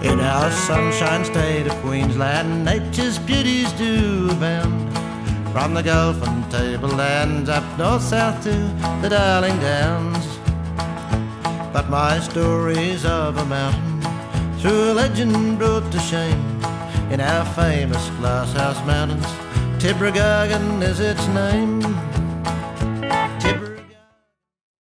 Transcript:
In our sunshine state of Queensland, nature's beauties do abound. From the Gulf and Tablelands up north, south to the Darling Downs. But my story's of a mountain through a legend brought to shame. In our famous Glasshouse Mountains, Tibrogargan is its name.